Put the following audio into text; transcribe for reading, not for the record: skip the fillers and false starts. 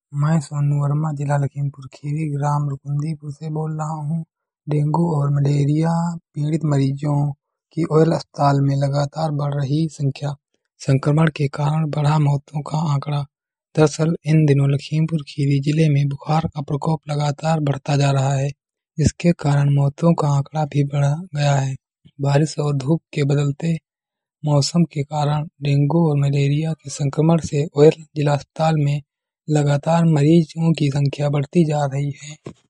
मैं सोनू वर्मा जिला लखीमपुर खीरी ग्राम रुकुंदीपुर से बोल रहा हूँ। डेंगू और मलेरिया पीड़ित मरीजों की ओयल अस्पताल में लगातार बढ़ रही संख्या, संक्रमण के कारण बढ़ा मौतों का आंकड़ा। दरअसल इन दिनों लखीमपुर खीरी जिले में बुखार का प्रकोप लगातार बढ़ता जा रहा है, जिसके कारण मौतों का आंकड़ा भी बढ़ गया है। बारिश और धूप के बदलते मौसम के कारण डेंगू और मलेरिया के संक्रमण से ओयल जिला अस्पताल में लगातार मरीजों की संख्या बढ़ती जा रही है।